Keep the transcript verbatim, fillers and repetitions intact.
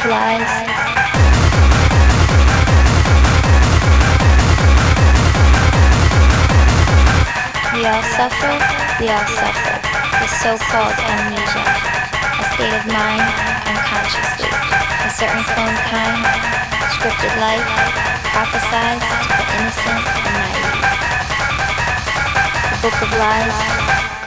of lies. We all suffer, we all suffer, the so-called amnesia, a state of mind unconsciously, a certain clone kind, scripted life, prophesied to the innocent and naive. The book of lies.